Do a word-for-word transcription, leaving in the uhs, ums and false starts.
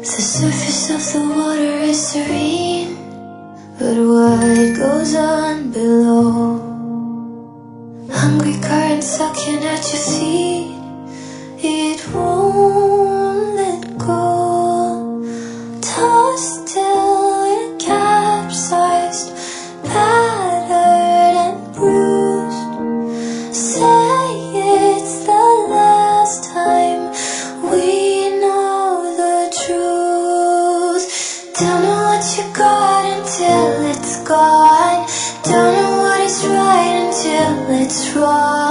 The surface of the water is serene, but what goes on below? Hungry currents sucking at your feet, it won't let go. Tossed till it capsized, battered and bruised. Say it's the last time we know the truth. Don't know what you got until it's gone. Don't know what is right until it's wrong.